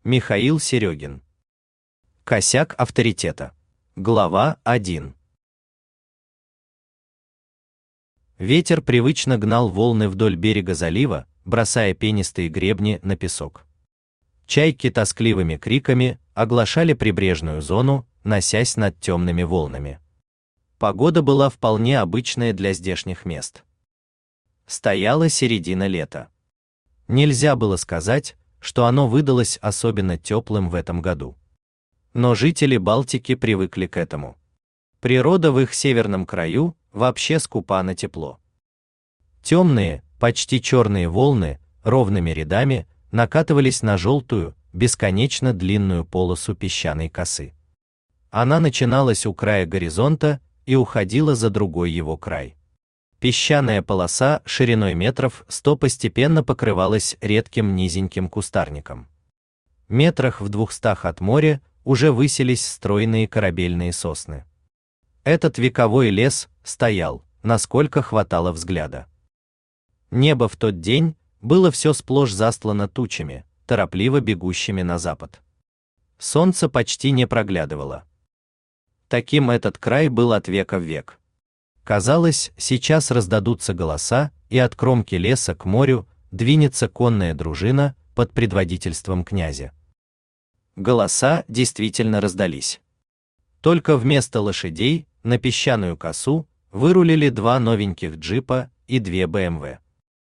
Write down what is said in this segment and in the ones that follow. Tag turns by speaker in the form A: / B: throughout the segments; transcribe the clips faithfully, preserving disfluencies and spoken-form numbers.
A: Михаил Серегин. Косяк авторитета. Глава один. Ветер привычно гнал волны вдоль берега залива, бросая пенистые гребни на песок. Чайки тоскливыми криками оглашали прибрежную зону, носясь над темными волнами. Погода была вполне обычная для здешних мест. Стояла середина лета. Нельзя было сказать, что оно выдалось особенно теплым в этом году. Но жители Балтики привыкли к этому. Природа в их северном краю вообще скупа на тепло. Темные, почти черные волны ровными рядами накатывались на желтую, бесконечно длинную полосу песчаной косы. Она начиналась у края горизонта и уходила за другой его край. Песчаная полоса шириной метров сто постепенно покрывалась редким низеньким кустарником. Метрах в двухстах от моря уже высились стройные корабельные сосны. Этот вековой лес стоял, насколько хватало взгляда. Небо в тот день было все сплошь застлано тучами, торопливо бегущими на запад. Солнце почти не проглядывало. Таким этот край был от века в век. Казалось, сейчас раздадутся голоса, и от кромки леса к морю двинется конная дружина под предводительством князя. Голоса действительно раздались. Только вместо лошадей на песчаную косу вырулили два новеньких джипа и две бэ эм вэ.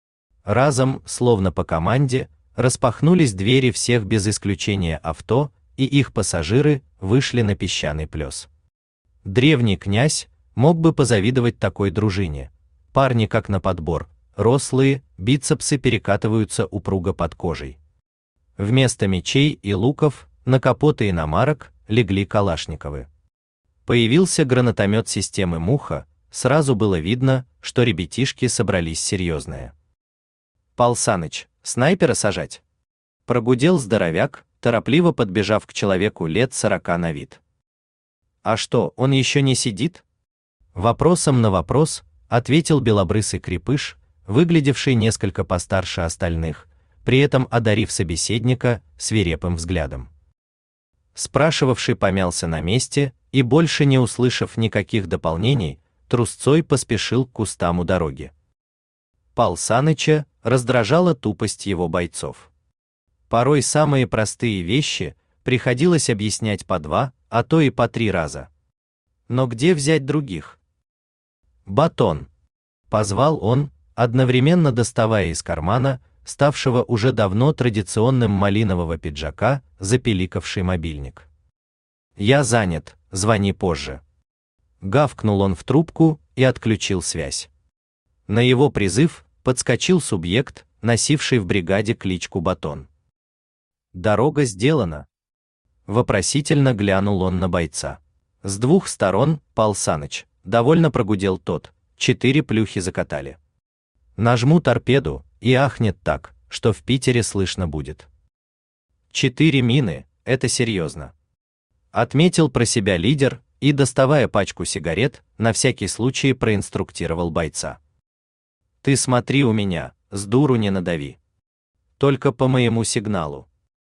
A: Разом, словно по команде, распахнулись двери всех без исключения авто, и их пассажиры вышли на песчаный плес. Древний князь мог бы позавидовать такой дружине. Парни как на подбор, рослые, бицепсы перекатываются упруго под кожей. Вместо мечей и луков на капоты иномарок легли калашниковы. Появился гранатомет системы Муха, сразу было видно, что ребятишки собрались серьезные. «Пал Саныч, снайпера сажать?» Прогудел здоровяк, торопливо подбежав к человеку лет сорока на вид. «А что, он еще не сидит?» Вопросом на вопрос ответил белобрысый крепыш, выглядевший несколько постарше остальных, при этом одарив собеседника свирепым взглядом. Спрашивавший помялся на месте и, больше не услышав никаких дополнений, трусцой поспешил к кустам у дороги. Пал Саныча раздражала тупость его бойцов. Порой самые простые вещи приходилось объяснять по два, а то и по три раза. Но где взять других? «Батон!» — позвал он, одновременно доставая из кармана, ставшего уже давно традиционным малинового пиджака, запиликавший мобильник. «Я занят, звони позже». Гавкнул он в трубку и отключил связь. На его призыв подскочил субъект, носивший в бригаде кличку Батон. «Дорога сделана?» Вопросительно глянул он на бойца. С двух сторон, Пал Саныч, довольно прогудел тот, четыре плюхи закатали. Нажму торпеду, и ахнет так, что в Питере слышно будет. Четыре мины, это серьезно. Отметил про себя лидер и, доставая пачку сигарет, на всякий случай проинструктировал бойца. Ты смотри у меня, с дуру не надави. Только по моему сигналу.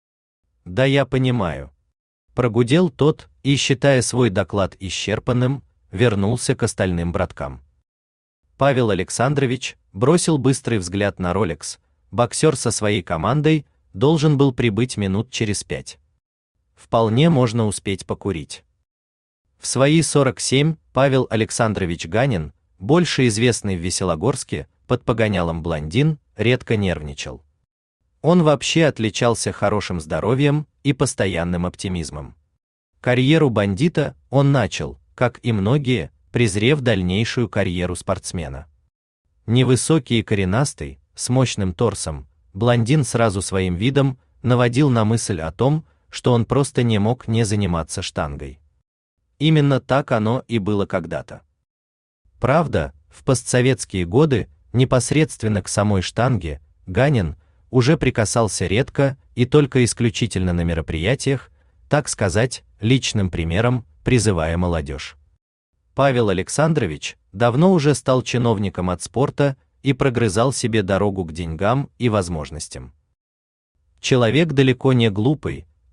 A: Да я понимаю. Прогудел тот и, считая свой доклад исчерпанным, вернулся к остальным браткам. Павел Александрович бросил быстрый взгляд на Rolex. Боксер со своей командой должен был прибыть минут через пять. Вполне можно успеть покурить. В свои сорок семь Павел Александрович Ганин, больше известный в Веселогорске под погонялом блондин, редко нервничал. Он вообще отличался хорошим здоровьем и постоянным оптимизмом. Карьеру бандита он начал, как и многие, презрев дальнейшую карьеру спортсмена. Невысокий и коренастый, с мощным торсом, блондин сразу своим видом наводил на мысль о том, что он просто не мог не заниматься штангой. Именно так оно и было когда-то. Правда, в постсоветские годы непосредственно к самой штанге Ганин уже прикасался редко и только исключительно на мероприятиях, так сказать, личным примером, призывая молодежь. Павел Александрович давно уже стал чиновником от спорта и прогрызал себе дорогу к деньгам и возможностям. Человек далеко не глупый,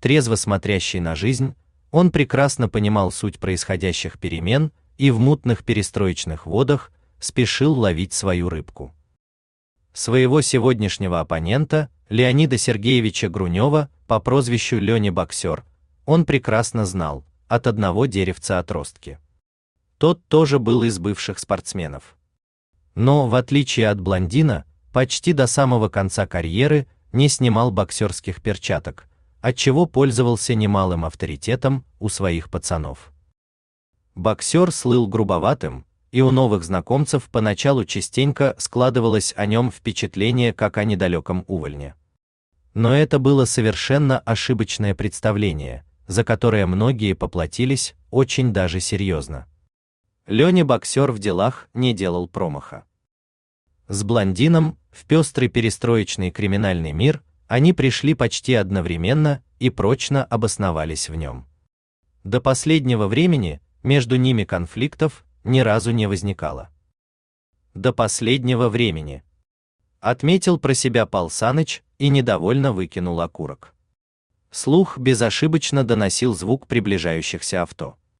A: трезво смотрящий на жизнь, он прекрасно понимал суть происходящих перемен и в мутных перестроечных водах спешил ловить свою рыбку. Своего сегодняшнего оппонента, Леонида Сергеевича Грунева, по прозвищу Леня Боксер, он прекрасно знал, от одного деревца отростки. Тот тоже был из бывших спортсменов. Но, в отличие от блондина, почти до самого конца карьеры не снимал боксерских перчаток, отчего пользовался немалым авторитетом у своих пацанов. Боксер слыл грубоватым, и у новых знакомцев поначалу частенько складывалось о нем впечатление как о недалеком увольне. Но это было совершенно ошибочное представление, за которое многие поплатились очень даже серьезно. Леня Боксер в делах не делал промаха. С блондином в пестрый перестроечный криминальный мир они пришли почти одновременно и прочно обосновались в нем. До последнего времени между ними конфликтов ни разу не возникало. До последнего времени. Отметил про себя Пал Саныч и недовольно выкинул окурок. Слух безошибочно доносил звук приближающихся авто.